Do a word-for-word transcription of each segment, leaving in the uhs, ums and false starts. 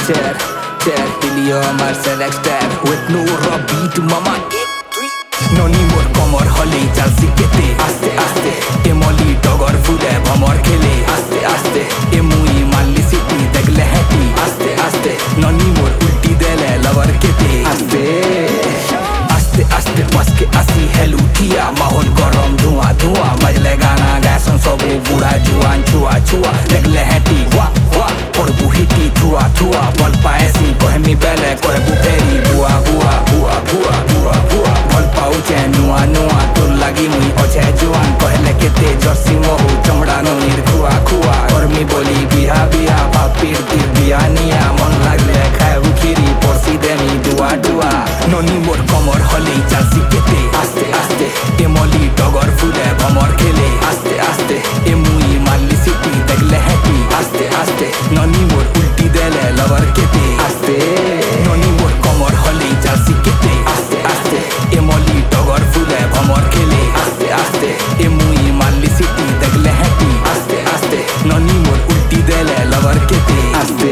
chair, chair, Tilio আমার selector with no raw beat mama. ননি মোর কমর হলেই চাল শিখেতে আস্তে আস্তে এমলি টগর ফুলে ভমর খেলে আস্তে আস্তে এমুই মাল্লি সিটি দেখলে হ্যাপি আস্তে আস্তে ননি মোর উল্টি দেলে লভার কেতে আস্তে আস্তে আস্তে পাসকে আসি হেলু থিয়া মাহौल গরম ধোঁয়া ধোঁয়া বাজলে গানা গাছন সবু বুড়া জুয়ান ছুয়া ছুয়া দেখলে হ্যাপি ওয়া ওয়া পড়বু হিটি থুয়া থুয়া বল পায়েসি কহেমি বেলে করবু ফেরি বুয়া বুয়া বুয়া বুয়া বুয়া বুয়া বল পাউছে নুয়া নুয়া তোর লাগি মুই অছে জোয়ান কহলে কেতে জর্সি মহু চমড়া ননির খুয়া খুয়া কর্মি বলি বিহা বিহা বাপির তীর বিয়া নিয়া মন লাগলে খায় বুখিরি পড়সি দেমি দুয়া দুয়া ননি মোর কমর হলেই চাল শিখেতে আস্তে আস্তে এমলি টগর ফুলে ভমর খেলে আস্তে আস্তে এমুই মাল্লি সিটি দেখলে হ্যাপি আস্তে আস্তে ননি মোর উল্টি দেলে লভার কেতে আস্তে ননি মোর কমর হলেই চাল শিখেতে আস্তে আস্তে এমলি টগর ফুলে ভমর খেলে আস্তে আস্তে এমুই মাল্লি সিটি দেখলে হ্যাপি আস্তে আস্তে ননি মোর উল্টি দেলে লভার কেতে আস্তে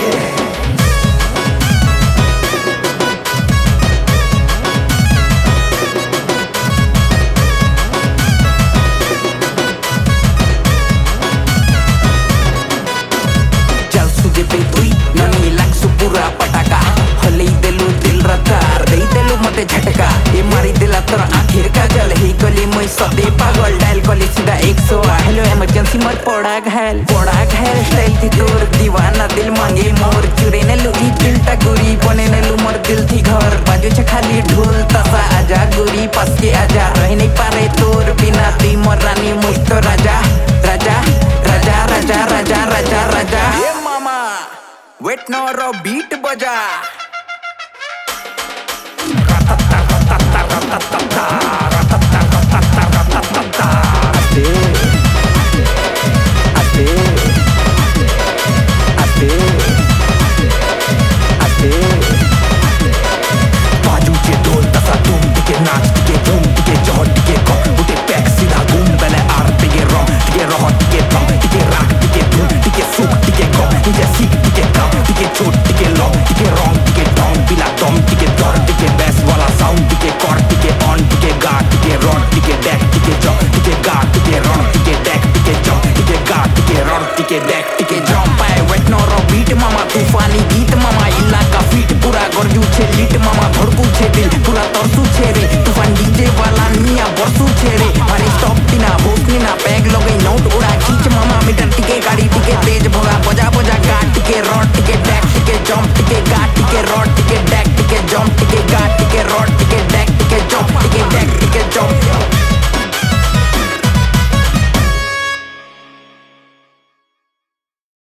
झटका ये मारी दिला तर आखिर काजल ही गली मैं सदे पागल डायल कॉली सीधा एक सौ हेलो इमरजेंसी मर पड़ा घायल पड़ा घायल स्टाइल थी तोर दीवाना दिल मांगे मोर चुरे ने लू ई दिल टा गुरी बने ने लू मोर दिल थी घर बाजू छे खाली ढोल तसा आजा गुरी पास के आजा रह नहीं पारे तोर बिना ती मोर रानी मुझ तो राजा राजा राजा राजा राजा राजा राजा ये मामा वेट नो रो बीट बजा Ratata ratata ratata ratata ratata ratata ratata